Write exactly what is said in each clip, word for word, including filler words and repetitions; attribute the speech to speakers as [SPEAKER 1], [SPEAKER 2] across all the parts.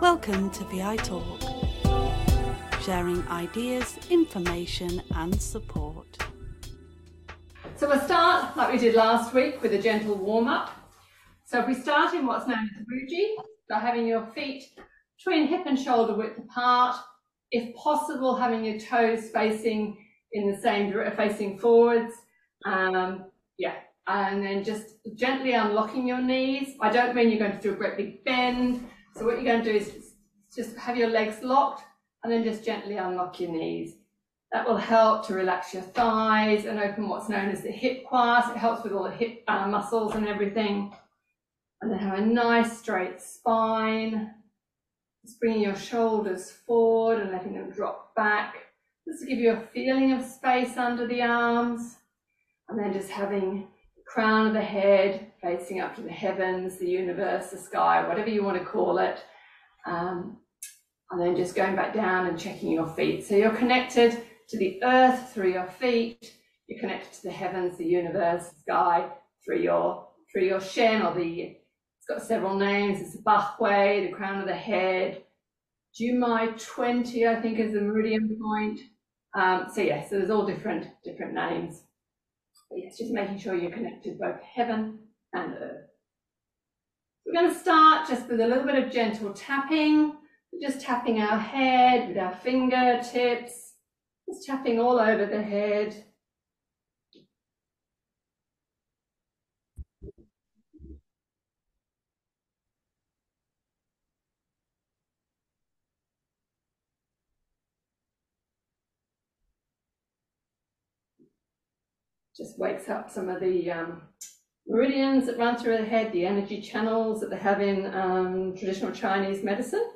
[SPEAKER 1] Welcome to V I Talk, sharing ideas, information and support.
[SPEAKER 2] So we'll start like we did last week with a gentle warm-up. So if we start in what's known as Ruji, by having your feet between hip and shoulder width apart, if possible having your toes facing in the same direction, facing forwards, um, yeah, and then just gently unlocking your knees. I don't mean you're going to do a great big bend. So what you're going to do is just have your legs locked and then just gently unlock your knees. That will help to relax your thighs and open what's known as the hip quas. It helps with all the hip uh, muscles and everything. And then have a nice straight spine. Just bringing your shoulders forward and letting them drop back. Just to give you a feeling of space under the arms. And then just having the crown of the head facing up to the heavens, the universe, the sky, whatever you want to call it. Um, and then just going back down and checking your feet. So you're connected to the earth through your feet. You're connected to the heavens, the universe, the sky through your through your shen, or the, it's got several names. It's the Bahwei, the crown of the head. Jumai twenty, I think, is the meridian point. Um, so yeah, so there's all different different names. But yes, just making sure you're connected both heaven and earth. We're going to start just with a little bit of gentle tapping. We're just tapping our head with our fingertips, just tapping all over the head. Just wakes up some of the um, meridians that run through the head, the energy channels that they have in um, traditional Chinese medicine.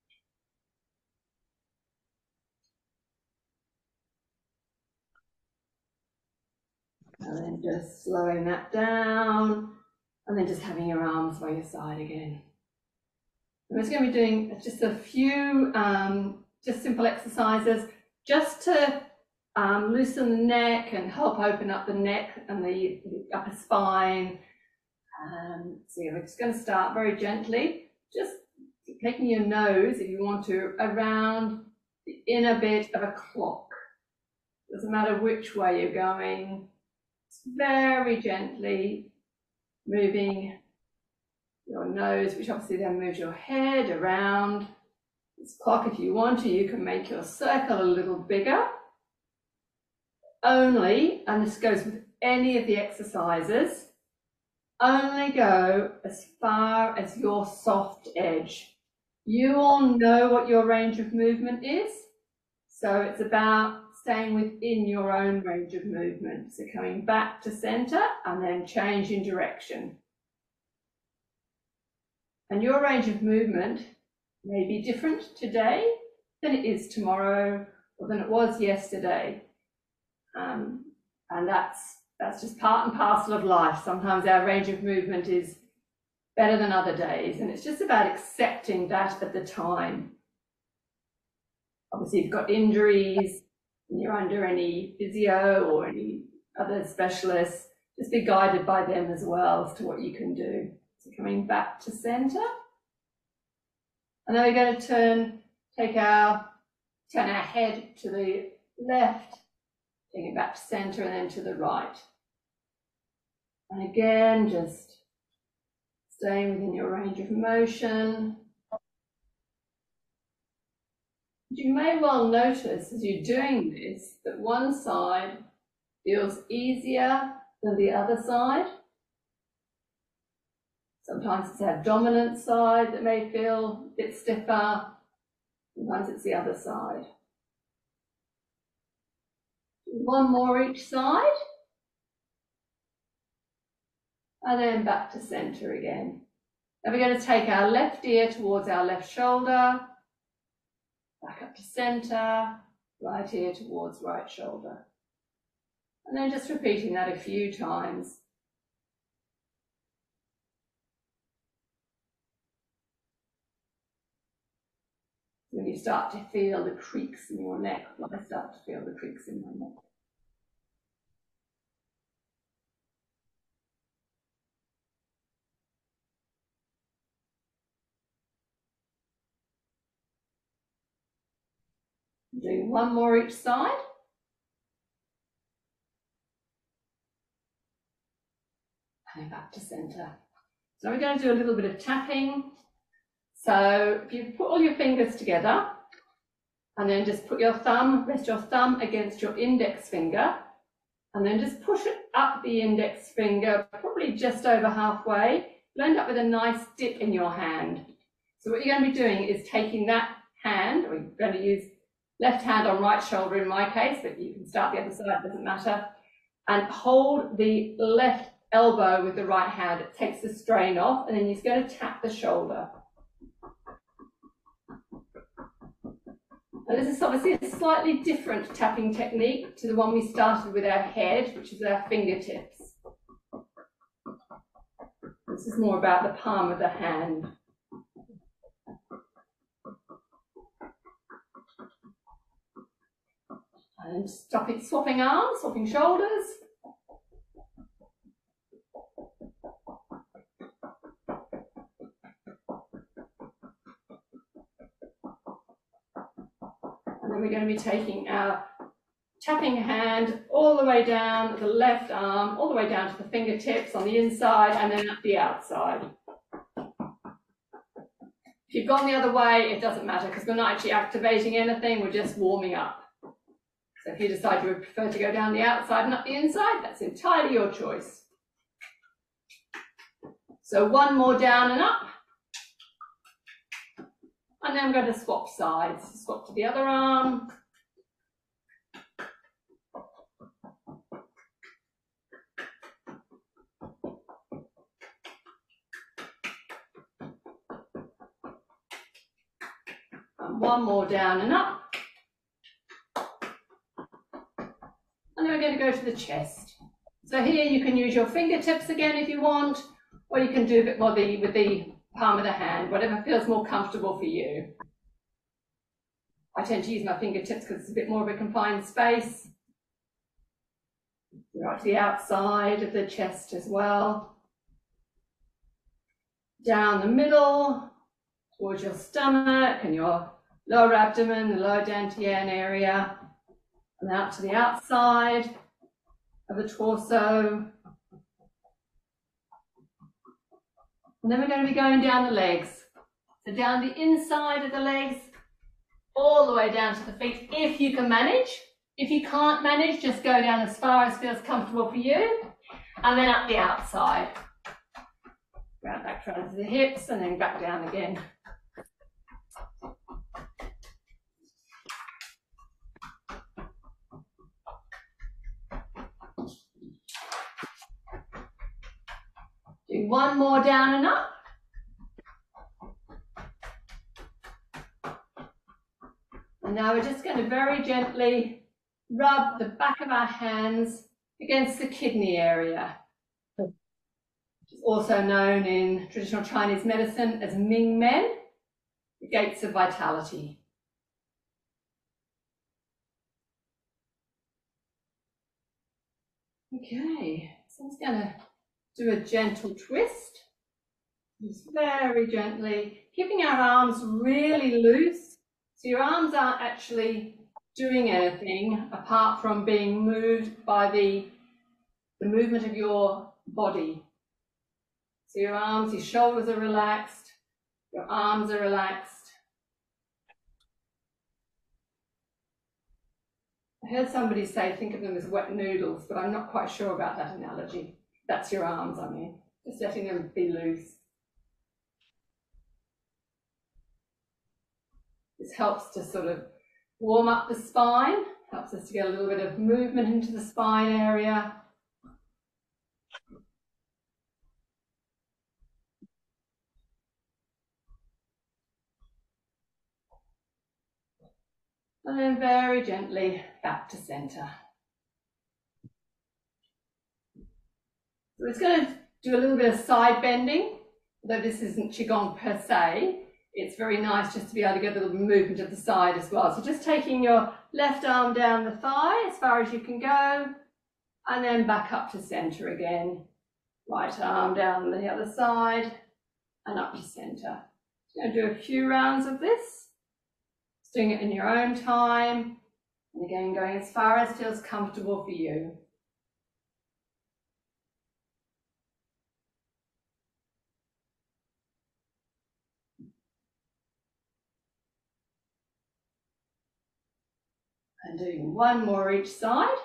[SPEAKER 2] And then just slowing that down, and then just having your arms by your side again. I'm just going to be doing just a few um, just simple exercises just to um, loosen the neck and help open up the neck and the, the upper spine. Um, so yeah, we're just going to start very gently, just taking your nose, if you want to, around the inner bit of a clock. Doesn't matter which way you're going. Very gently moving your nose, which obviously then moves your head around this clock. If you want to, you can make your circle a little bigger. Only, and this goes with any of the exercises, only go as far as your soft edge. You all know what your range of movement is, so it's about staying within your own range of movement. So coming back to center and then changing direction. And your range of movement may be different today than it is tomorrow or than it was yesterday. Um, and that's, that's just part and parcel of life. Sometimes our range of movement is better than other days, and it's just about accepting that at the time. Obviously, you've got injuries, and you're under any physio or any other specialists, just be guided by them as well as to what you can do. So coming back to center. And then we're going to turn, take our, turn our head to the left, taking it back to center and then to the right. And again, just staying within your range of motion. You may well notice as you're doing this that one side feels easier than the other side. Sometimes it's our dominant side that may feel a bit stiffer. Sometimes it's the other side. One more each side. And then back to center again. Then we're going to take our left ear towards our left shoulder. Back up to center, right ear towards right shoulder. And then just repeating that a few times. When you start to feel the creaks in your neck, well, I start to feel the creaks in my neck. Doing one more each side. And back to centre. So we're going to do a little bit of tapping. So if you put all your fingers together and then just put your thumb, rest your thumb against your index finger, and then just push it up the index finger, probably just over halfway. You'll end up with a nice dip in your hand. So what you're going to be doing is taking that hand, or you're going to use left hand on right shoulder in my case, but you can start the other side, it doesn't matter, and hold the left elbow with the right hand. It takes the strain off, and then you're going to tap the shoulder. Now, this is obviously a slightly different tapping technique to the one we started with our head, which is our fingertips. This is more about the palm of the hand. And stop it, swapping arms, swapping shoulders. And then we're going to be taking our tapping hand all the way down the left arm, all the way down to the fingertips on the inside and then up the outside. If you've gone the other way, it doesn't matter because we're not actually activating anything, we're just warming up. So if you decide you would prefer to go down the outside and up the inside, that's entirely your choice. So one more down and up. And then I'm going to swap sides. Swap to the other arm. And one more down and up. And then we're going to go to the chest. So here you can use your fingertips again if you want, or you can do a bit more the, with the palm of the hand, whatever feels more comfortable for you. I tend to use my fingertips because it's a bit more of a confined space. Right to the outside of the chest as well. Down the middle, towards your stomach and your lower abdomen, the lower dantian area. And out to the outside of the torso. And then we're going to be going down the legs. So down the inside of the legs, all the way down to the feet, if you can manage. If you can't manage, just go down as far as feels comfortable for you. And then up the outside. Round back round to the hips and then back down again. Do one more down and up. And now we're just going to very gently rub the back of our hands against the kidney area, which is also known in traditional Chinese medicine as Ming Men, the gates of vitality. Okay, so I'm just going to do a gentle twist, just very gently, keeping our arms really loose. So your arms aren't actually doing anything apart from being moved by the, the movement of your body. So your arms, your shoulders are relaxed, your arms are relaxed. I heard somebody say, think of them as wet noodles, but I'm not quite sure about that analogy. That's your arms, I mean, just letting them be loose. This helps to sort of warm up the spine, helps us to get a little bit of movement into the spine area. And then very gently back to centre. So it's going to do a little bit of side bending, although this isn't Qigong per se. It's very nice just to be able to get a little movement at the side as well. So just taking your left arm down the thigh as far as you can go, and then back up to centre again. Right arm down the other side, and up to centre. Going to do a few rounds of this. doing it in your own time. And again, going as far as feels comfortable for you. And doing one more each side.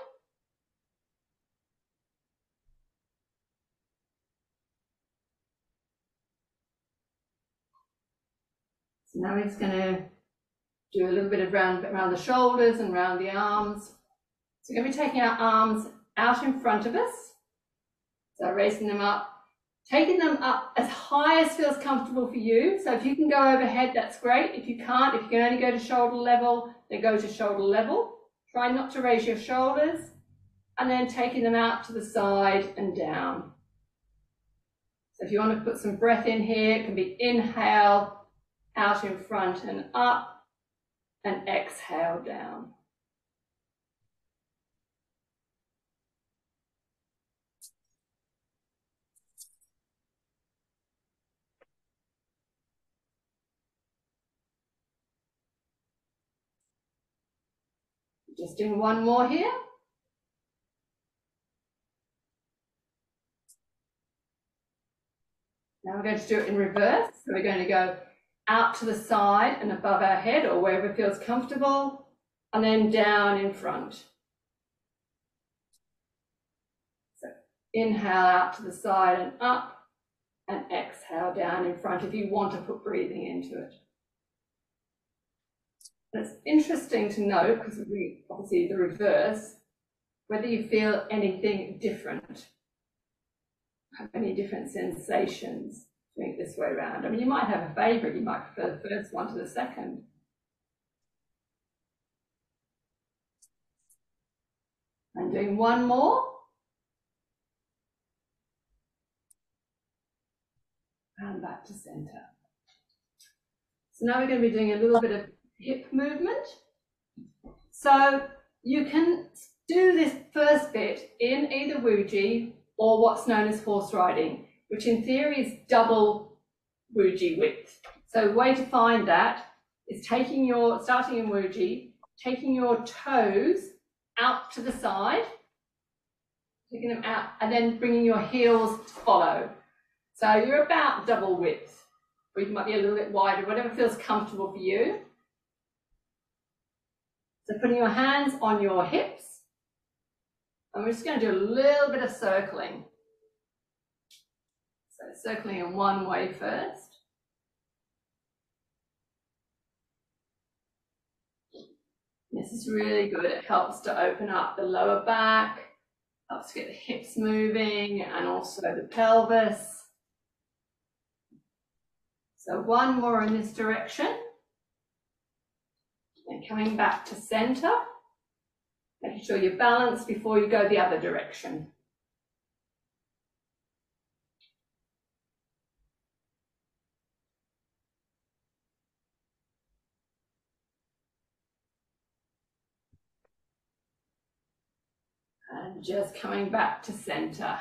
[SPEAKER 2] So now we're just going to do a little bit of round around the shoulders and around the arms. So we're going to be taking our arms out in front of us. So raising them up, taking them up as high as feels comfortable for you. So if you can go overhead, that's great. If you can't, if you can only go to shoulder level, then go to shoulder level. Try not to raise your shoulders. And then taking them out to the side and down. So if you want to put some breath in here, it can be inhale, out in front and up, and exhale down. Just doing one more here. Now we're going to do it in reverse. So we're going to go out to the side and above our head or wherever feels comfortable, and then down in front. So inhale out to the side and up, and exhale down in front if you want to put breathing into it. It's interesting to note, because we obviously the reverse, whether you feel anything different, have any different sensations doing it this way around. I mean, you might have a favourite, you might prefer the first one to the second. And doing one more. And back to centre. So now we're going to be doing a little bit of hip movement. So you can do this first bit in either Wuji or what's known as horse riding, which in theory is double Wuji width. So the way to find that is taking your, starting in Wuji, taking your toes out to the side, taking them out, and then bringing your heels to follow. So you're about double width, or you might be a little bit wider, whatever feels comfortable for you. So putting your hands on your hips, and we're just going to do a little bit of circling. So circling in one way first. This is really good. It helps to open up the lower back, helps to get the hips moving, and also the pelvis. So one more in this direction. And coming back to center, making sure you're balanced before you go the other direction. And just coming back to center.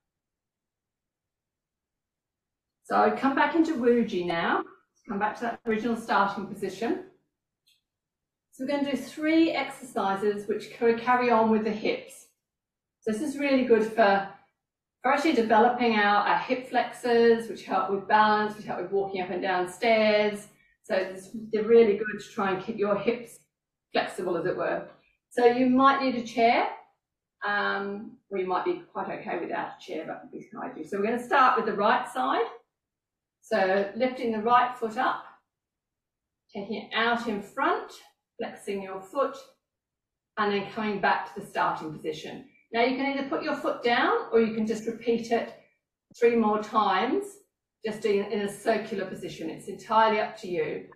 [SPEAKER 2] So come back into Wuji now. Come back to that original starting position. So we're going to do three exercises which carry on with the hips. So this is really good for, for actually developing our, our hip flexors, which help with balance, which help with walking up and down stairs. So this, they're really good to try and keep your hips flexible, as it were. So you might need a chair, um, or you might be quite okay without a chair, but we can do. So we're going to start with the right side. So lifting the right foot up, taking it out in front, flexing your foot, and then coming back to the starting position. Now you can either put your foot down or you can just repeat it three more times, just doing it in a circular position. It's entirely up to you.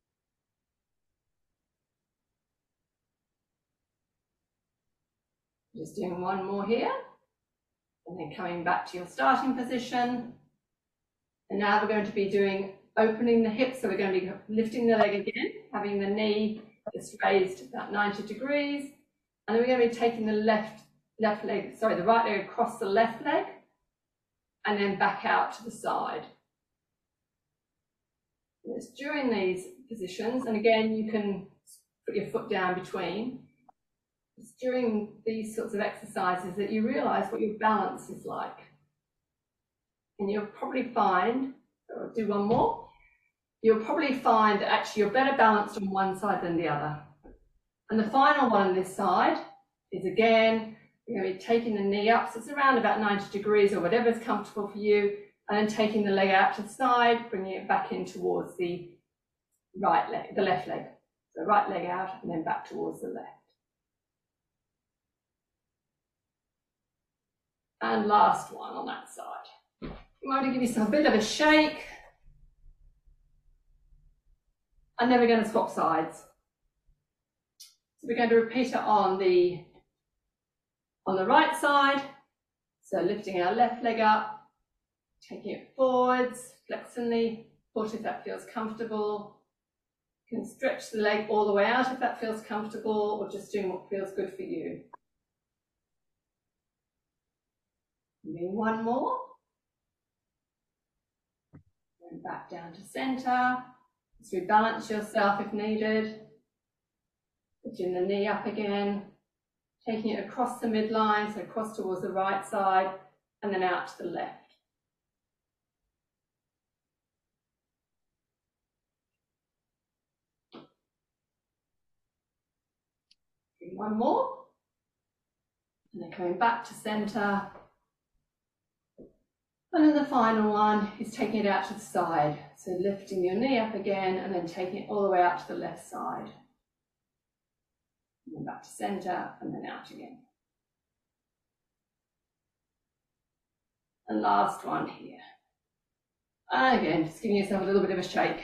[SPEAKER 2] Just doing one more here, and then coming back to your starting position. And now we're going to be doing opening the hips, so we're going to be lifting the leg again, having the knee just raised about ninety degrees, and then we're going to be taking the left left leg, sorry, the right leg across the left leg, and then back out to the side. And it's during these positions, and again, you can put your foot down between. It's during these sorts of exercises that you realise what your balance is like. And you'll probably find, so I'll do one more, you'll probably find that actually you're better balanced on one side than the other. And the final one on this side is, again, you're going to be taking the knee up, so it's around about ninety degrees or whatever is comfortable for you, and then taking the leg out to the side, bringing it back in towards the right leg, the left leg. So right leg out and then back towards the left. And last one on that side. You want to give yourself a bit of a shake. And then we're going to swap sides. So we're going to repeat it on the, on the right side. So lifting our left leg up, taking it forwards, flexing the foot if that feels comfortable. You can stretch the leg all the way out if that feels comfortable, or just doing what feels good for you. Doing one more. And back down to centre. Just rebalance yourself if needed. Putting the knee up again. Taking it across the midline, so across towards the right side, and then out to the left. One more. And then coming back to centre. And then the final one is taking it out to the side. So lifting your knee up again and then taking it all the way out to the left side. And then back to centre and then out again. And last one here. And again, just giving yourself a little bit of a shake.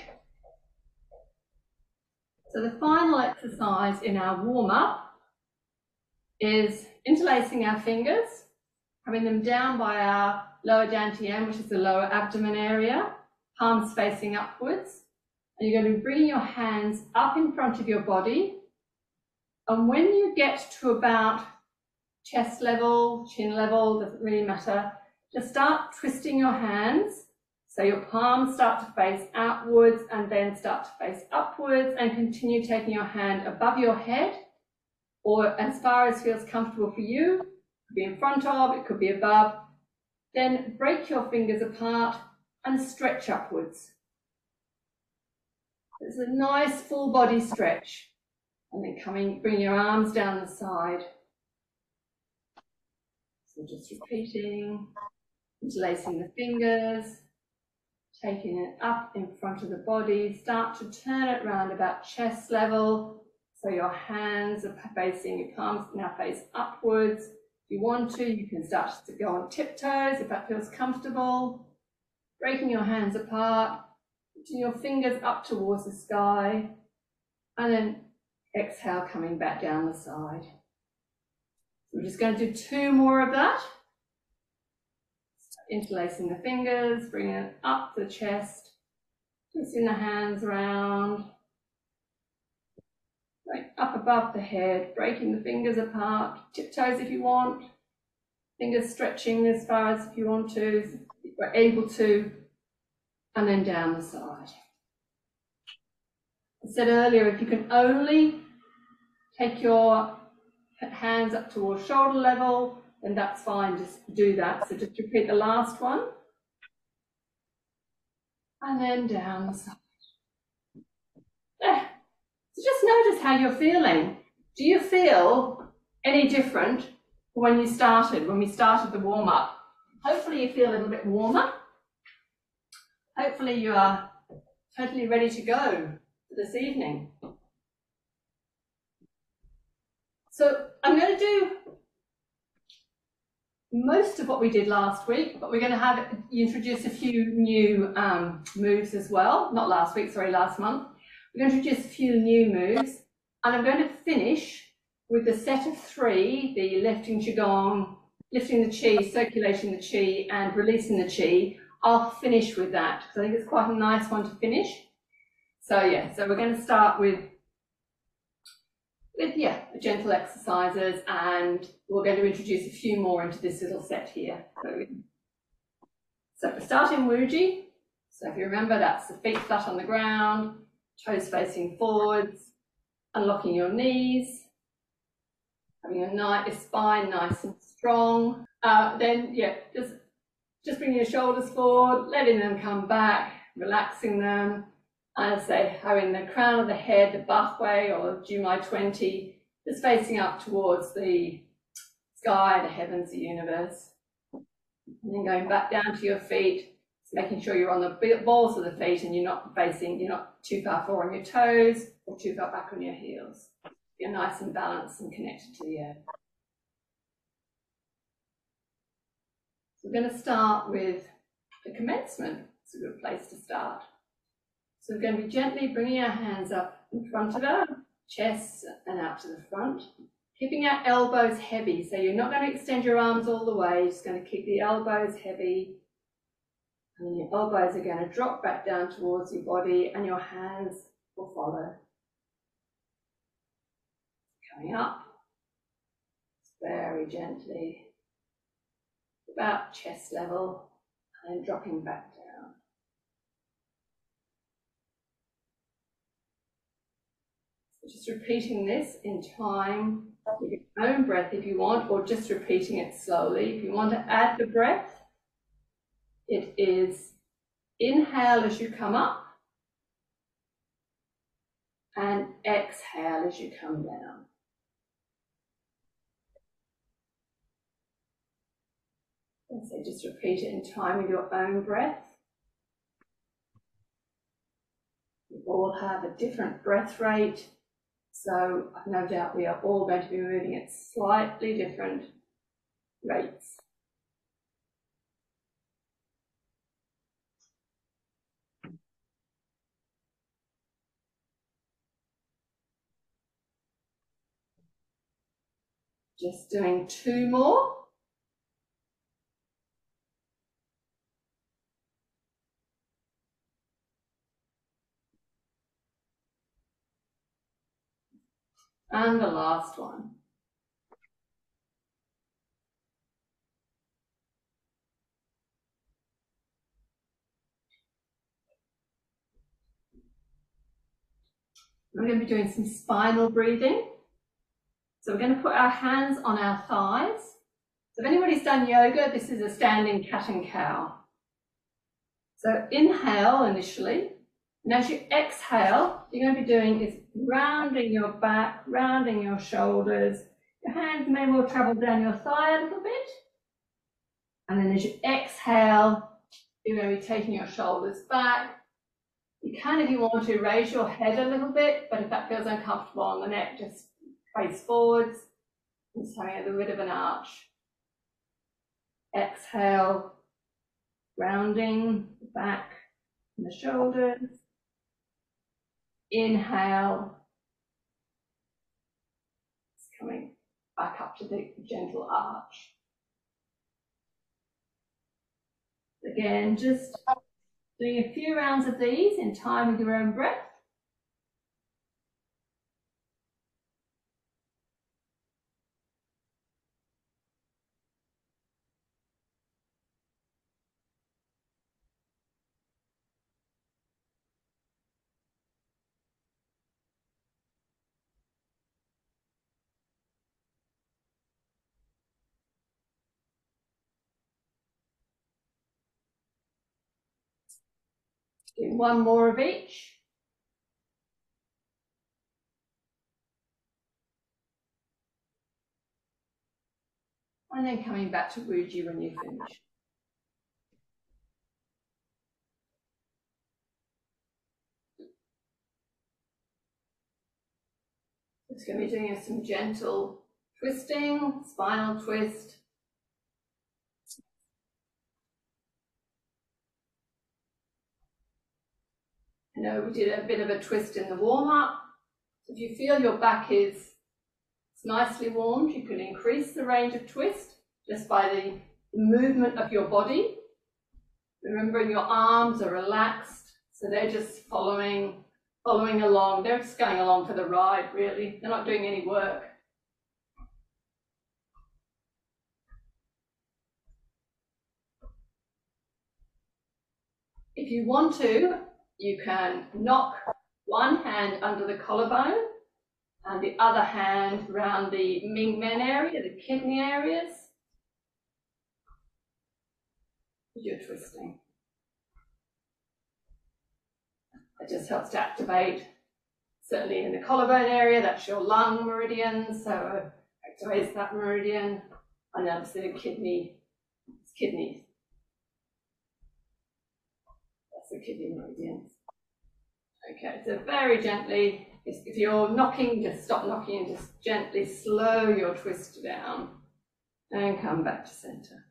[SPEAKER 2] So the final exercise in our warm-up is interlacing our fingers, having them down by our lower dantian, which is the lower abdomen area, palms facing upwards. And you're going to be bringing your hands up in front of your body. And when you get to about chest level, chin level, doesn't really matter, just start twisting your hands. So your palms start to face outwards and then start to face upwards, and continue taking your hand above your head or as far as feels comfortable for you. It could be in front of, it could be above. Then break your fingers apart and stretch upwards. It's a nice full body stretch. And then coming, bring your arms down the side. So just repeating, interlacing the fingers, taking it up in front of the body. Start to turn it round about chest level. So your hands are facing, your palms now face upwards. If you want to, you can start to go on tiptoes if that feels comfortable. Breaking your hands apart, putting your fingers up towards the sky, and then exhale, coming back down the side. So we're just going to do two more of that. Interlacing the fingers, bringing it up the chest, twisting the hands around, right up above the head, breaking the fingers apart, tiptoes if you want, fingers stretching as far as if you want to, if you're able to, and then down the side. I said earlier, if you can only take your hands up towards shoulder level, then that's fine, just do that. So just repeat the last one. And then down the side. There. So just notice how you're feeling. Do you feel any different from when you started, when we started the warm-up? Hopefully you feel a little bit warmer. Hopefully you are totally ready to go for this evening. So I'm going to do most of what we did last week, but we're going to have introduce a few new um, moves as well. Not last week, sorry, last month. We're going to introduce a few new moves, and I'm going to finish with the set of three, the lifting qigong, lifting the chi, circulating the chi, and releasing the chi. I'll finish with that, because I think it's quite a nice one to finish. So yeah, so we're going to start with with, yeah, the gentle exercises, and we're going to introduce a few more into this little set here. So, so we're starting Wuji. So if you remember, that's the feet flat on the ground, toes facing forwards, unlocking your knees, having your, nice, your spine nice and strong. Uh, then, yeah, just, just bringing your shoulders forward, letting them come back, relaxing them. And I say, having the crown of the head, the Bachwei or Jumai twenty, just facing up towards the sky, the heavens, the universe. And then going back down to your feet, making sure you're on the balls of the feet and you're not facing, you're not too far forward on your toes or too far back on your heels. You're nice and balanced and connected to the earth. So we're going to start with the commencement. It's a good place to start. So we're going to be gently bringing our hands up in front of our chest and out to the front, keeping our elbows heavy. So you're not going to extend your arms all the way, you're just going to keep the elbows heavy. And then your elbows are going to drop back down towards your body and your hands will follow. Coming up, very gently, about chest level, and then dropping back down. So just repeating this in time with your own breath if you want, or just repeating it slowly. If you want to add the breath, it is inhale as you come up and exhale as you come down. And so just repeat it in time with your own breath. We all have a different breath rate, so I've no doubt we are all going to be moving at slightly different rates. Just doing two more. And the last one. We're going to be doing some spinal breathing. So we're going to put our hands on our thighs. So if anybody's done yoga, this is a standing cat and cow. So inhale initially, and as you exhale, you're going to be doing is rounding your back, rounding your shoulders. Your hands may well travel down your thigh a little bit. And then as you exhale, you're going to be taking your shoulders back. You can, if you want to, raise your head a little bit, but if that feels uncomfortable on the neck, just face forwards, just having a little bit of an arch. Exhale, rounding the back and the shoulders. Inhale, it's coming back up to the gentle arch. Again, just doing a few rounds of these in time with your own breath. Do one more of each. And then coming back to Wuji when you finish. Just going to be doing some gentle twisting, spinal twist. I know we did a bit of a twist in the warm-up. So if you feel your back is nicely warmed, you can increase the range of twist just by the movement of your body. Remembering your arms are relaxed, so they're just following, following along. They're just going along for the ride, really. They're not doing any work. If you want to, you can knock one hand under the collarbone and the other hand around the Ming Men area, the kidney areas. You're twisting. It just helps to activate, certainly in the collarbone area, that's your lung meridian, so it activates that meridian, and obviously the kidney, it's kidneys. That's the kidney meridians. Okay, so very gently, if you're knocking, just stop knocking and just gently slow your twist down and come back to center.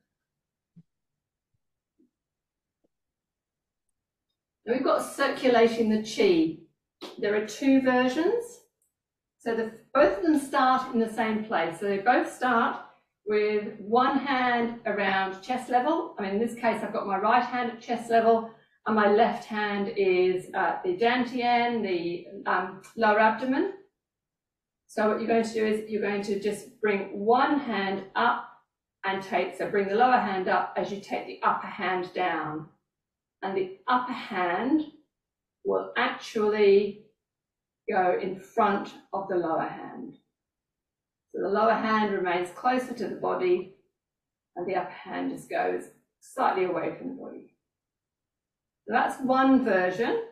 [SPEAKER 2] Now we've got circulating the chi. There are two versions. So the, both of them start in the same place. So they both start with one hand around chest level. I mean, in this case, I've got my right hand at chest level, and my left hand is at the dantian, the um, lower abdomen. So what you're going to do is you're going to just bring one hand up and take, so bring the lower hand up as you take the upper hand down. And the upper hand will actually go in front of the lower hand. So the lower hand remains closer to the body, and the upper hand just goes slightly away from the body. So that's one version.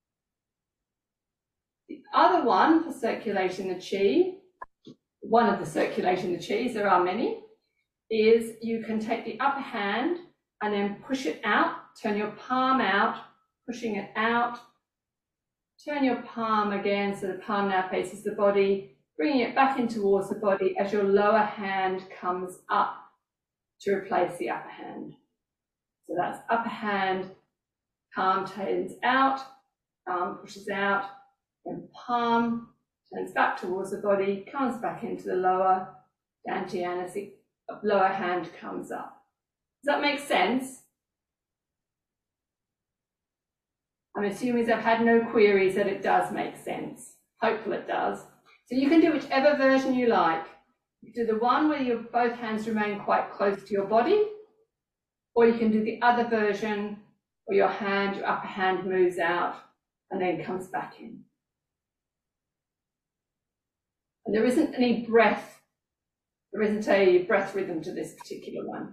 [SPEAKER 2] The other one for circulating the chi, one of the circulating the chis, there are many, is you can take the upper hand and then push it out, turn your palm out, pushing it out, turn your palm again, so the palm now faces the body, bringing it back in towards the body as your lower hand comes up to replace the upper hand. So that's upper hand, palm turns out, palm pushes out, then palm turns back towards the body, comes back into the lower dantian as the lower hand comes up. Does that make sense? I'm assuming I've had no queries that it does make sense. Hopefully it does. So you can do whichever version you like. You can do the one where your both hands remain quite close to your body, or you can do the other version where your hand, your upper hand moves out and then comes back in. And there isn't any breath, there isn't a breath rhythm to this particular one.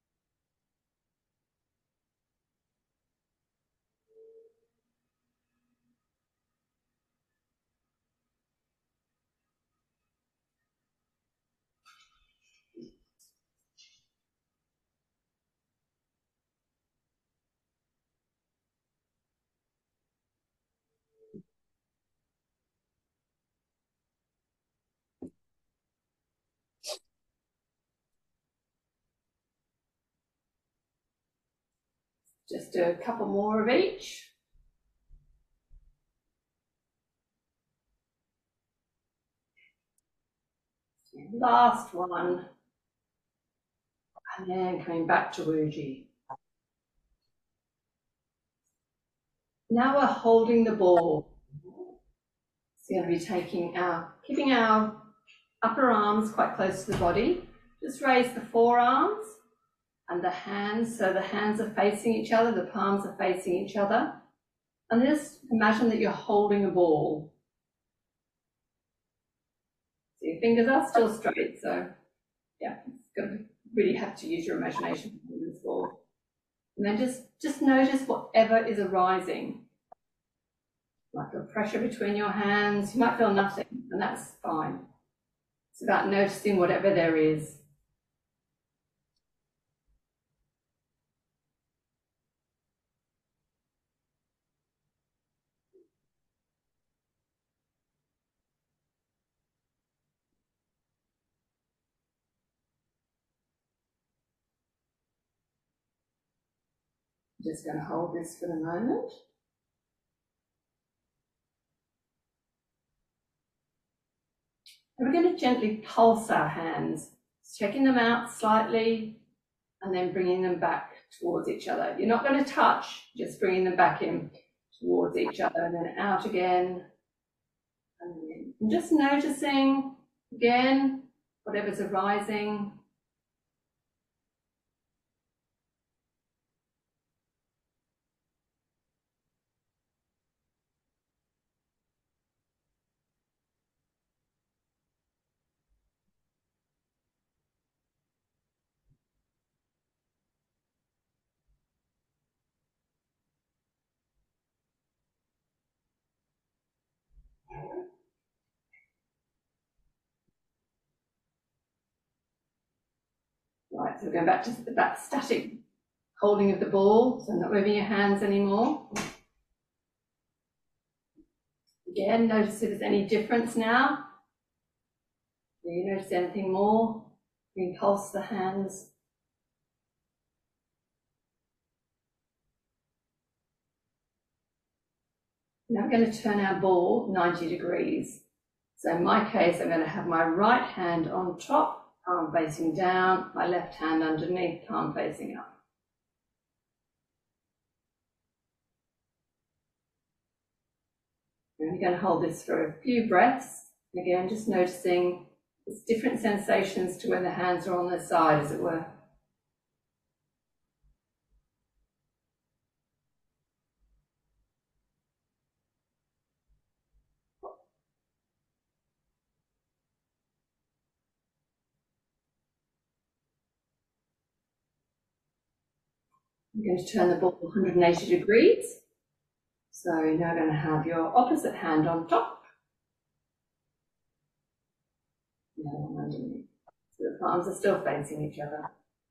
[SPEAKER 2] Just do a couple more of each. Last one. And then coming back to Wuji. Now we're holding the ball. So we're going to be taking our, keeping our upper arms quite close to the body. Just raise the forearms and the hands, so the hands are facing each other, the palms are facing each other. And just imagine that you're holding a ball. So your fingers are still straight, so yeah, it's going to really have to use your imagination to hold this ball. And then just, just notice whatever is arising. You might feel pressure between your hands, you might feel nothing, and that's fine. It's about noticing whatever there is. Just going to hold this for the moment. And we're going to gently pulse our hands, checking them out slightly and then bringing them back towards each other. You're not going to touch, just bringing them back in towards each other and then out again. And then and just noticing again whatever's arising. Right, so we're going back to that static holding of the ball, so not moving your hands anymore. Again, notice if there's any difference now. Do you notice anything more? You can pulse the hands. Now we're going to turn our ball ninety degrees. So in my case, I'm going to have my right hand on top, palm facing down, my left hand underneath, palm facing up. And we're going to hold this for a few breaths. Again, just noticing there's different sensations to when the hands are on their side, as it were. I'm going to turn the ball one hundred eighty degrees. So now I'm going to have your opposite hand on top. The other one underneath. So the palms are still facing each other.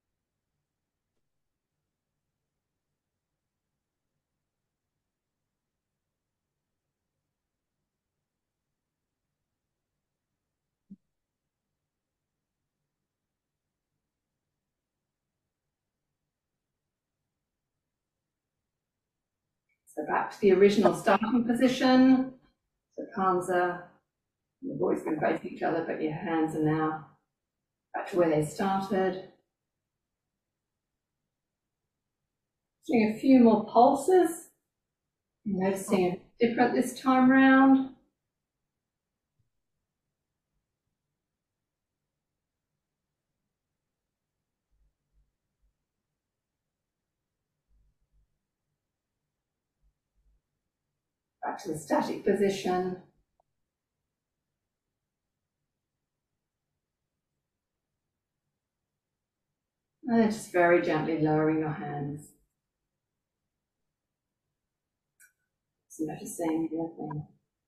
[SPEAKER 2] So back to the original starting position. So palms are, you've always been facing each other, but your hands are now back to where they started. Doing a few more pulses. Noticing it different this time round. Back to the static position. And then just very gently lowering your hands. So noticing nothing.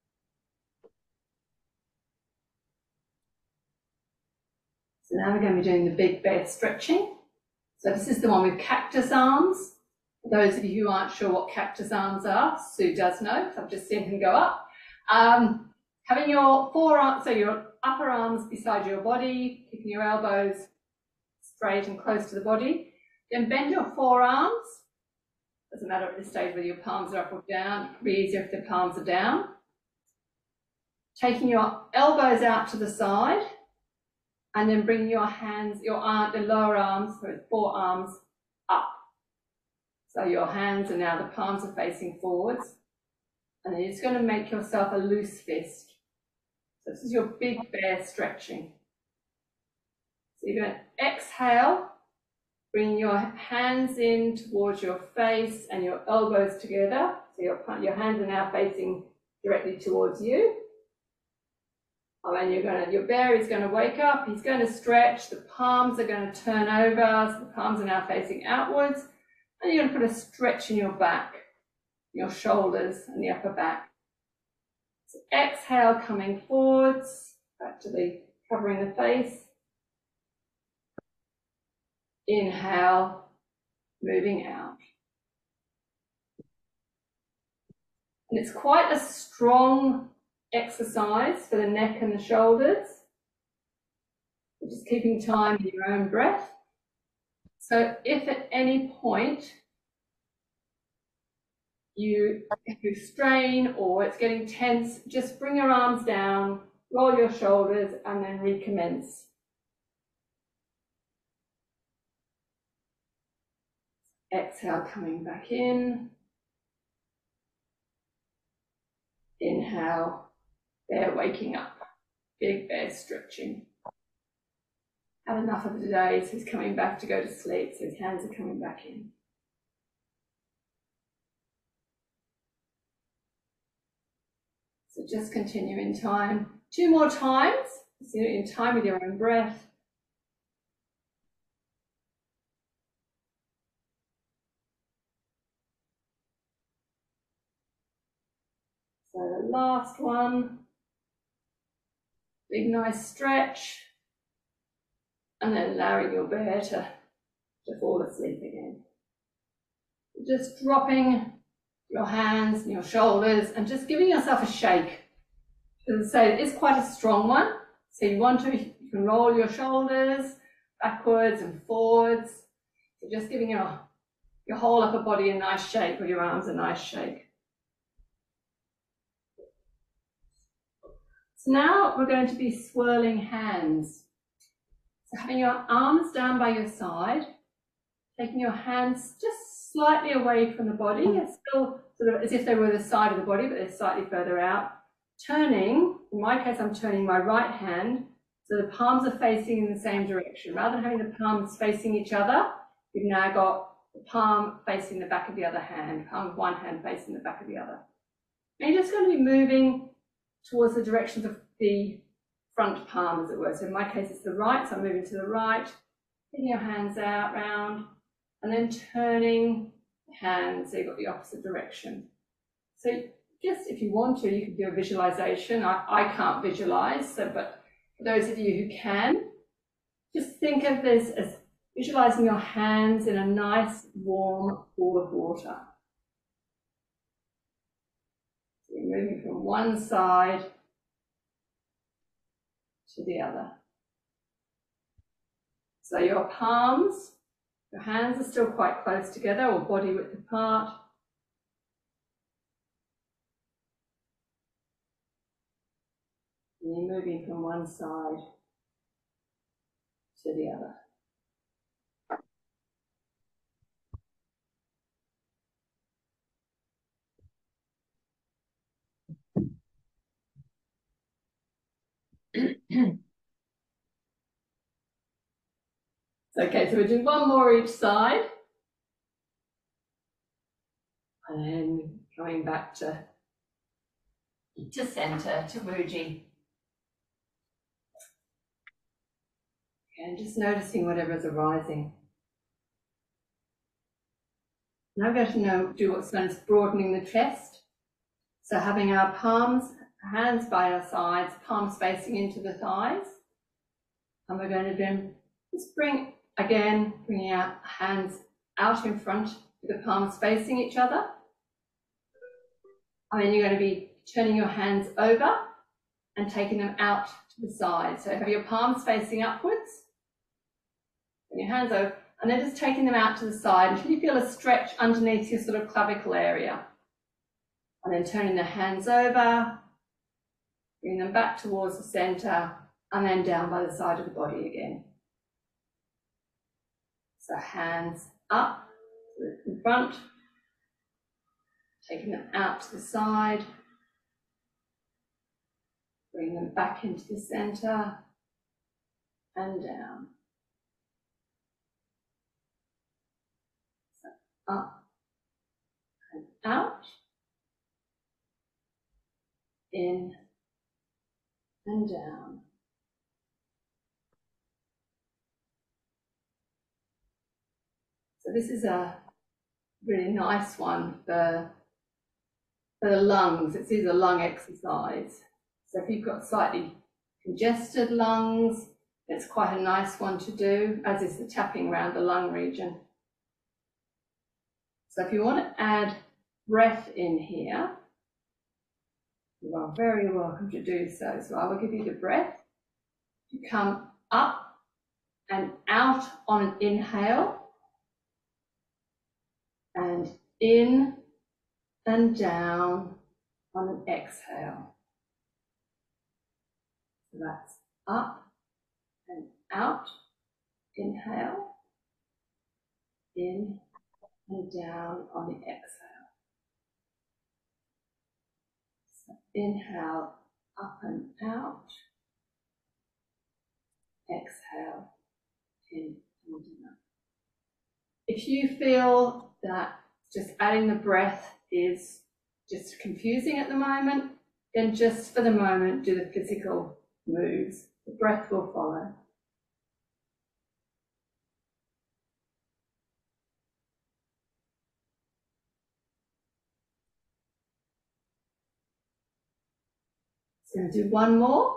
[SPEAKER 2] So now we're going to be doing the big bear stretching. So this is the one with cactus arms. For those of you who aren't sure what cactus arms are, Sue does know, because I've just seen him go up. Um, having your forearms, so your upper arms beside your body, keeping your elbows straight and close to the body. Then bend your forearms. Doesn't matter at this stage whether your palms are up or down. It can be easier if the palms are down. Taking your elbows out to the side, and then bringing your hands, your arm, the lower arms, so forearms up. So your hands are now, the palms are facing forwards. And then you're just going to make yourself a loose fist. So this is your big bear stretching. So you're going to exhale, bring your hands in towards your face and your elbows together. So your, your hands are now facing directly towards you. And then you're going to, your bear is going to wake up, he's going to stretch, the palms are going to turn over, so the palms are now facing outwards. And you're going to put a stretch in your back, your shoulders and the upper back. So exhale, coming forwards, back to the covering the face. Inhale, moving out. And it's quite a strong exercise for the neck and the shoulders. Just keeping time in your own breath. So if at any point you, if you strain or it's getting tense, just bring your arms down, roll your shoulders, and then recommence. Exhale, coming back in. Inhale, bear waking up. Big bear stretching. Had enough of the day, so he's coming back to go to sleep, so his hands are coming back in. So just continue in time. Two more times, so you're in time with your own breath. So the last one, big nice stretch, and then allowing your bear to to fall asleep again. Just dropping your hands and your shoulders and just giving yourself a shake. As I say, it's quite a strong one. So you want to, you can roll your shoulders backwards and forwards. So just giving your, your whole upper body a nice shake, or your arms a nice shake. So now we're going to be swirling hands. So having your arms down by your side, taking your hands just slightly away from the body. It's still sort of as if they were the side of the body, but they're slightly further out. Turning, in my case, I'm turning my right hand, so the palms are facing in the same direction. Rather than having the palms facing each other, you've now got the palm facing the back of the other hand, palm of one hand facing the back of the other. And you're just going to be moving towards the directions of the front palm, as it were. So in my case, it's the right, so I'm moving to the right, getting your hands out, round, and then turning the hands, so you've got the opposite direction. So just if you want to, you can do a visualization. I, I can't visualize, so but for those of you who can, just think of this as visualizing your hands in a nice warm pool of water. So you're moving from one side to the other. So your palms, your hands are still quite close together or body width apart. And you're moving from one side to the other. Okay, so we'll do one more each side. And then going back to, to center, to Wuji. And just noticing whatever's arising. Now we're going to know, do what's known as broadening the chest. So having our palms, hands by our sides, palms facing into the thighs. And we're going to then just bring, again, bringing our hands out in front with the palms facing each other. And then you're going to be turning your hands over and taking them out to the side. So have your palms facing upwards, and your hands over, and then just taking them out to the side until you feel a stretch underneath your sort of clavicle area. And then turning the hands over, bring them back towards the center, and then down by the side of the body again. So hands up in front, taking them out to the side, bring them back into the center, and down. So up and out, in and down. So this is a really nice one for, for the lungs. It is a lung exercise. So if you've got slightly congested lungs, it's quite a nice one to do, as is the tapping around the lung region. So if you want to add breath in here, you are very welcome to do so. So I will give you the breath to come up and out on an inhale, and in and down on an exhale. So that's up and out, inhale, in and down on the exhale. So inhale, up and out, exhale, in and down. If you feel that just adding the breath is just confusing at the moment, then just for the moment do the physical moves. The breath will follow. So we'll do one more.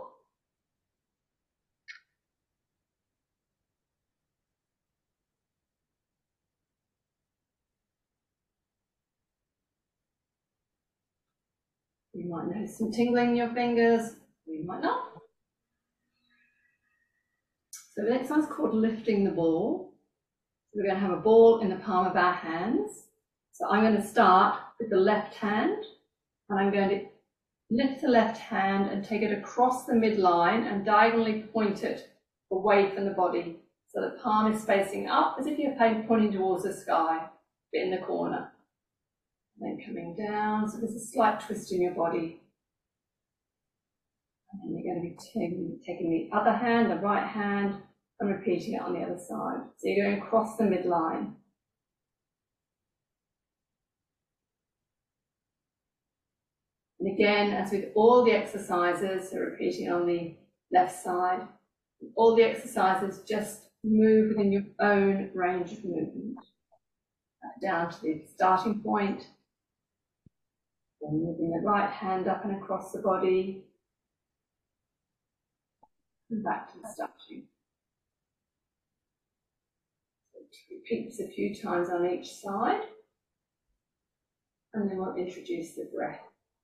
[SPEAKER 2] You might notice some tingling in your fingers, or you might not. So the next one's called lifting the ball. We're going to have a ball in the palm of our hands. So I'm going to start with the left hand, and I'm going to lift the left hand and take it across the midline and diagonally point it away from the body. So the palm is facing up as if you're pointing towards the sky, but in the corner. And then coming down, so there's a slight twist in your body. And then you're going to be taking, taking the other hand, the right hand, and repeating it on the other side. So you're going across the midline. And again, as with all the exercises, so repeating on the left side, all the exercises just move within your own range of movement. Down to the starting point, then moving the right hand up and across the body, and back to the starting. Repeat this a few times on each side, and then we'll introduce the breath.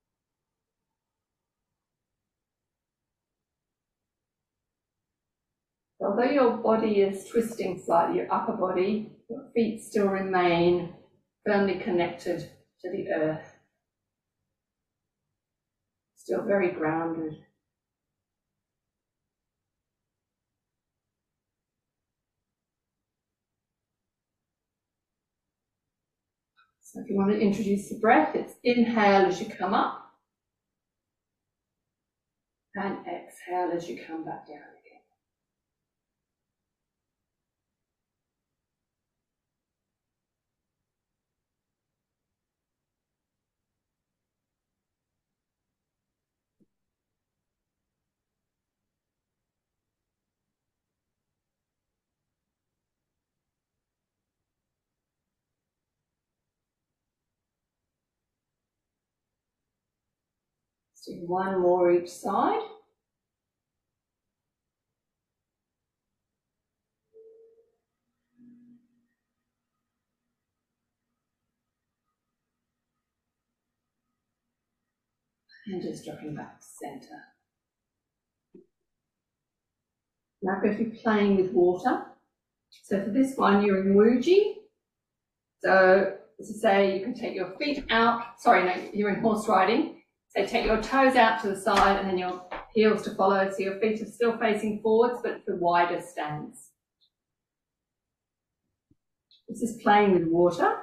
[SPEAKER 2] Although your body is twisting slightly, your upper body, your feet still remain firmly connected to the earth, still very grounded. So if you want to introduce the breath, it's inhale as you come up and exhale as you come back down again. Let's do one more each side. And just dropping back to centre. Now I'm going to be playing with water. So for this one, you're in Wuji. So as I say, you can take your feet out. Sorry, no, you're in horse riding. So take your toes out to the side and then your heels to follow. So your feet are still facing forwards, but the wider stance. This is playing with water.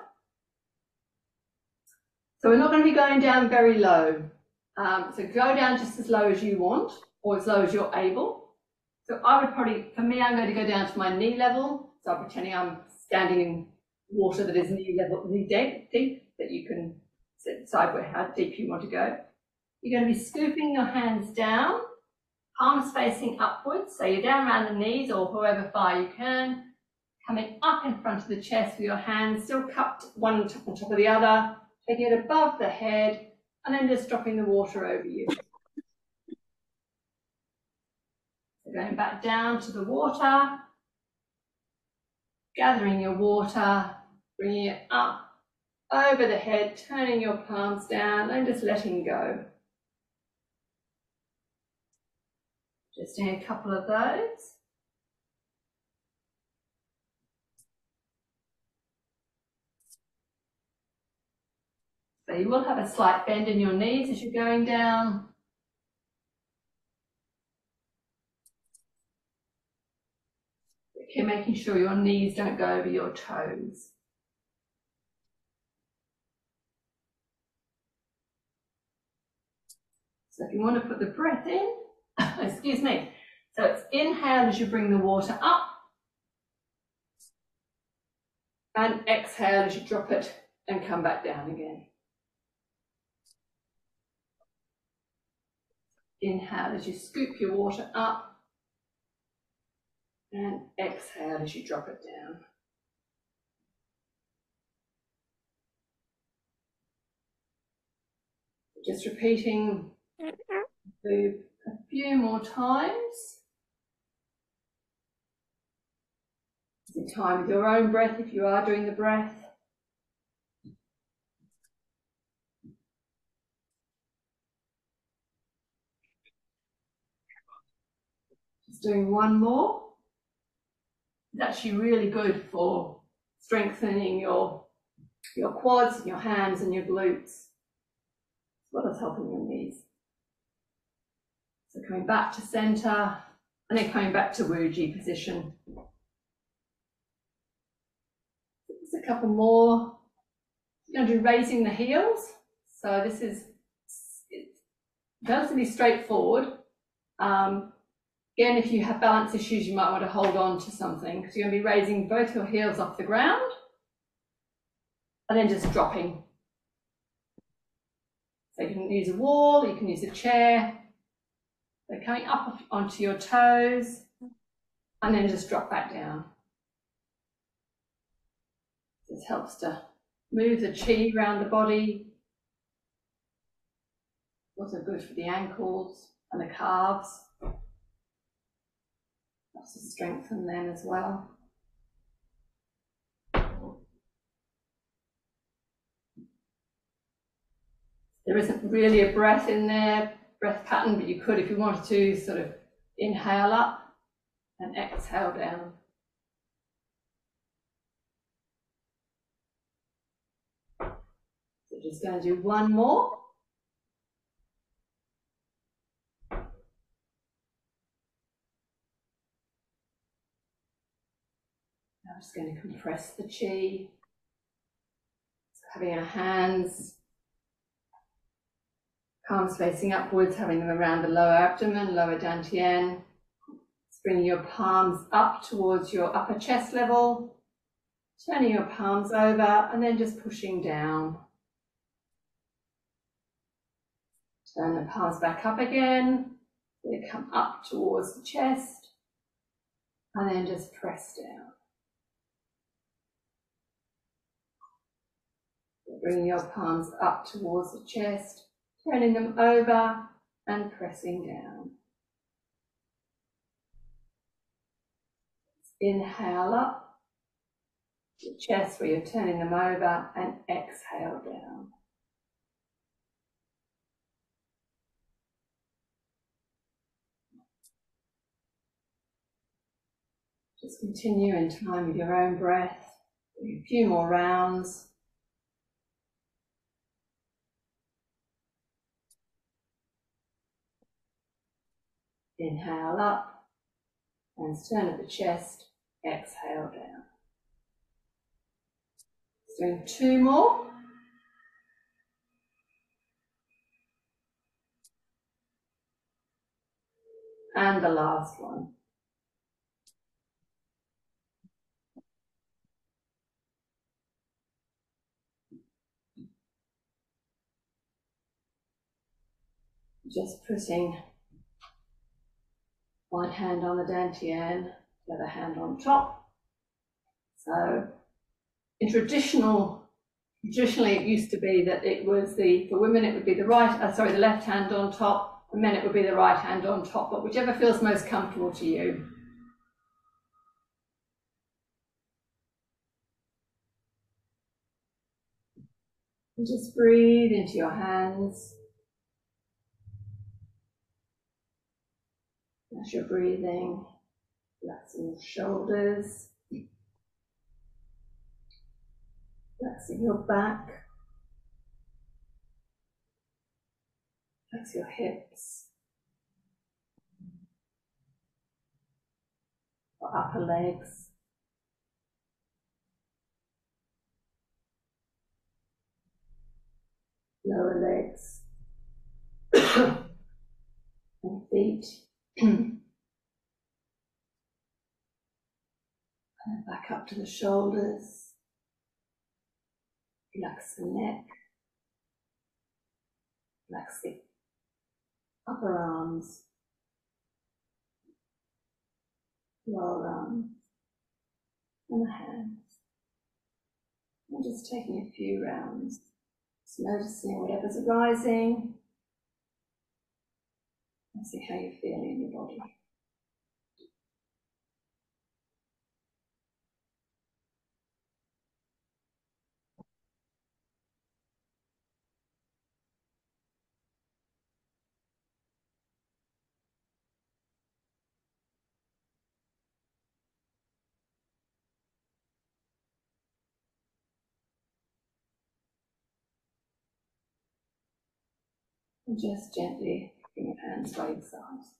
[SPEAKER 2] So we're not going to be going down very low. Um, so go down just as low as you want, or as low as you're able. So I would probably, for me, I'm going to go down to my knee level. So I'm pretending I'm standing in water that is knee level, knee deep, deep, that you can decide where, how deep you want to go. You're going to be scooping your hands down, palms facing upwards. So you're down around the knees or however far you can. Coming up in front of the chest with your hands still cupped one on top, on top of the other. Taking it above the head. And then just dropping the water over you. So going back down to the water, gathering your water, bringing it up over the head, turning your palms down and just letting go. Just doing a couple of those. So you will have a slight bend in your knees as you're going down. Keep making sure your knees don't go over your toes. So if you want to put the breath in, excuse me, so it's inhale as you bring the water up and exhale as you drop it and come back down again. Inhale as you scoop your water up and exhale as you drop it down. Just repeating a few more times. Take time with your own breath if you are doing the breath. Just doing one more. It's actually really good for strengthening your, your quads, and your hams and your glutes, as well as helping your knees. So coming back to center and then coming back to Wuji position. Just a couple more. You're going to do raising the heels. So this is relatively straightforward. Um, again, if you have balance issues, you might want to hold on to something because you're going to be raising both your heels off the ground and then just dropping. So you can use a wall, you can use a chair. So coming up onto your toes and then just drop back down. This helps to move the chi around the body. Also good for the ankles and the calves. Helps to strengthen them as well. There isn't really a breath in there, breath pattern, but you could, if you wanted to, sort of inhale up and exhale down. So just going to do one more. Now I'm just going to compress the chi. So having our hands, palms facing upwards, having them around the lower abdomen, lower dantian. Just bringing your palms up towards your upper chest level, turning your palms over and then just pushing down. Turn the palms back up again. They come up towards the chest and then just press down. Bringing your palms up towards the chest, turning them over and pressing down. Inhale up the chest where you're turning them over and exhale down. Just continue in time with your own breath. Do a few more rounds. Inhale up and turn at the chest, exhale down. Just doing two more. And the last one. Just putting one hand on the dantian, the other hand on top. So in traditional, traditionally it used to be that it was the, for women it would be the right, uh, sorry, the left hand on top, for men it would be the right hand on top, but whichever feels most comfortable to you. And just breathe into your hands. As you're breathing, relaxing your shoulders, relaxing your back, relax your hips, your upper legs, lower legs, and feet. And back up to the shoulders. Relax the neck. Relax the upper arms, lower arms, and the hands. And just taking a few rounds, just noticing whatever's arising. And see how you're feeling in your body. And just gently bring your hands by your sides.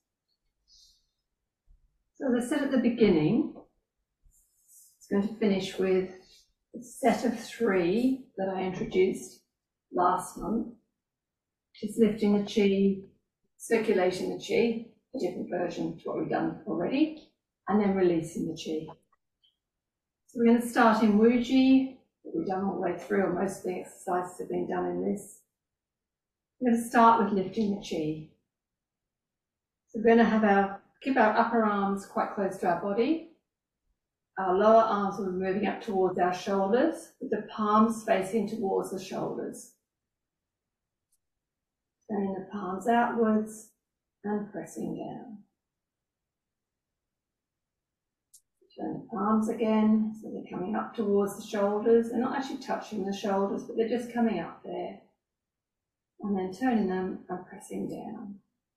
[SPEAKER 2] So as I said at the beginning, it's going to finish with a set of three that I introduced last month, which is lifting the chi, circulating the chi, a different version to what we've done already, and then releasing the chi. So we're going to start in Wuji, that we've done all the way through, or most of the exercises have been done in this. We're going to start with lifting the chi. So we're going to have our, keep our upper arms quite close to our body. Our lower arms will be moving up towards our shoulders, with the palms facing towards the shoulders. Turning the palms outwards and pressing down. Turn the palms again, so they're coming up towards the shoulders. They're not actually touching the shoulders, but they're just coming up there. And then turning them and pressing down.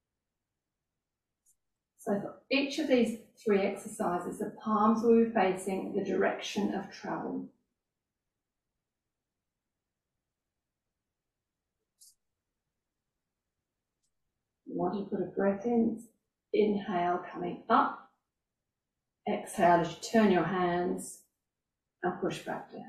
[SPEAKER 2] So for each of these three exercises, the palms will be facing the direction of travel. You want to put a breath in, inhale coming up, exhale as you turn your hands and push back down.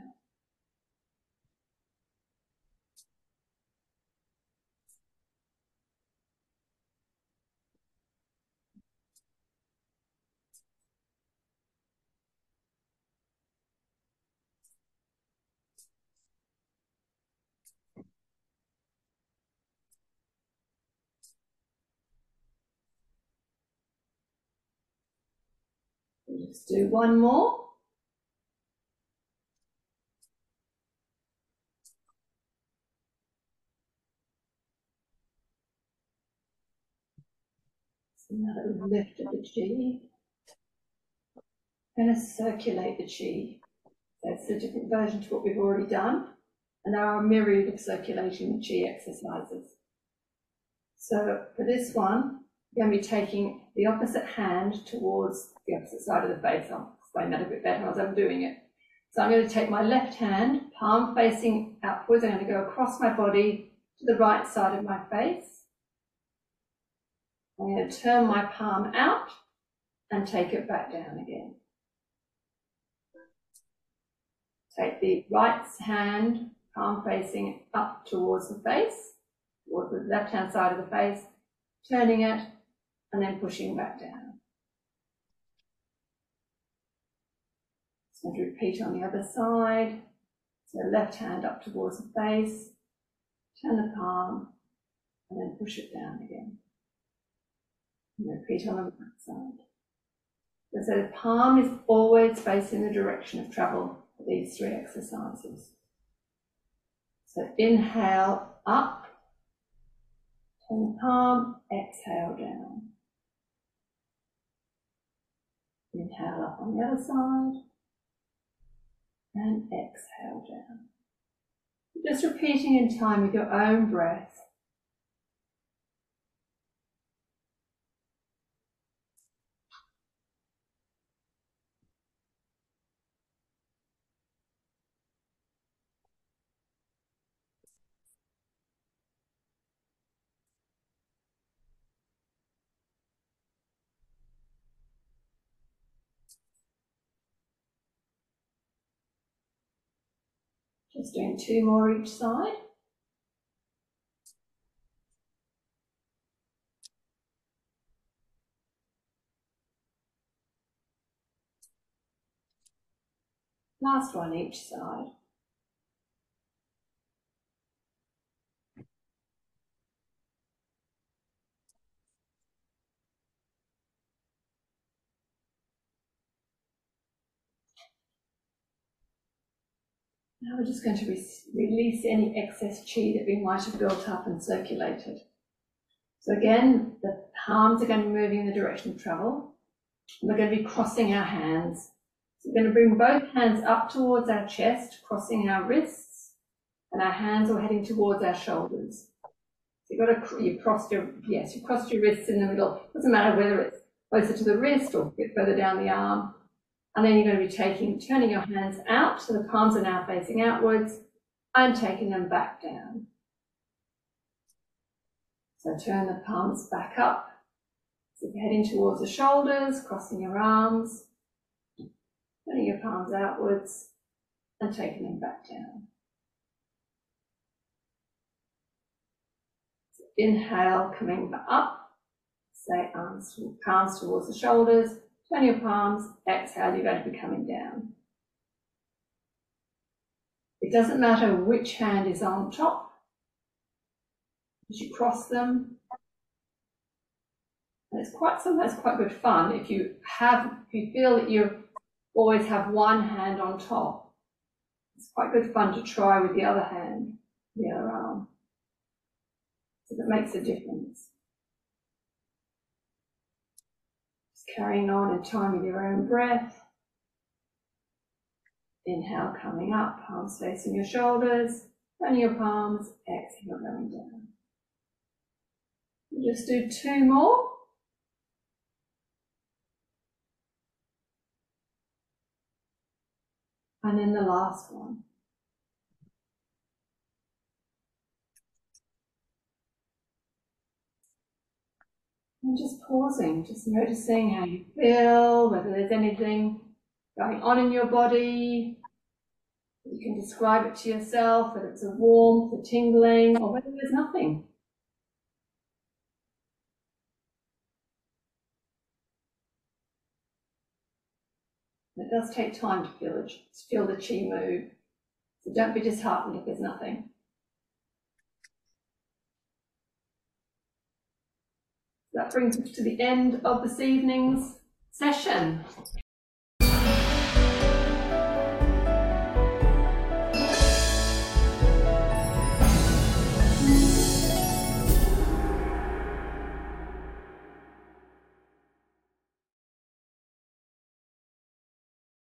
[SPEAKER 2] We'll just do one more. So now that we've lifted the chi, we're going to circulate the chi. That's a different version to what we've already done. And there are a myriad of circulating the chi exercises. So for this one, you're going to be taking the opposite hand towards the opposite side of the face. I'll explain that a bit better as I'm doing it. So I'm going to take my left hand, palm facing upwards. I'm going to go across my body to the right side of my face. I'm going to turn my palm out and take it back down again. Take the right hand, palm facing up towards the face, towards the left-hand side of the face, turning it and then pushing back down. So to repeat on the other side. So left hand up towards the face, turn the palm and then push it down again. And repeat on the right side. So the palm is always facing the direction of travel for these three exercises. So inhale up, turn the palm, exhale down. Inhale up on the other side, and exhale down. Just repeating in time with your own breath. Just doing two more each side. Last one each side. Now we're just going to re release any excess chi that we might have built up and circulated. So again, the palms are going to be moving in the direction of travel. And we're going to be crossing our hands. So we're going to bring both hands up towards our chest, crossing our wrists, and our hands are heading towards our shoulders. So you've got to, you crossed your, yes, you crossed your wrists in the middle. Doesn't matter whether it's closer to the wrist or a bit further down the arm. And then you're going to be taking, turning your hands out, so the palms are now facing outwards, and taking them back down. So turn the palms back up. So you're heading towards the shoulders, crossing your arms, turning your palms outwards and taking them back down. So inhale, coming back up. Say arms, palms towards the shoulders, turn your palms, exhale, you're going to be coming down. It doesn't matter which hand is on top. As you cross them, and it's quite sometimes quite good fun if you have if you feel that you always have one hand on top. It's quite good fun to try with the other hand, the other arm. So that makes a difference. Just carrying on in time with your own breath. Inhale, coming up, palms facing your shoulders, turn your palms, exhale, going down. We'll just do two more. And then the last one. And just pausing, just noticing how you feel, whether there's anything going on in your body. You can describe it to yourself, whether it's a warmth, a tingling, or whether there's nothing. It does take time to feel the, to feel the chi move, so don't be disheartened if there's nothing. That brings us to the end of this evening's session.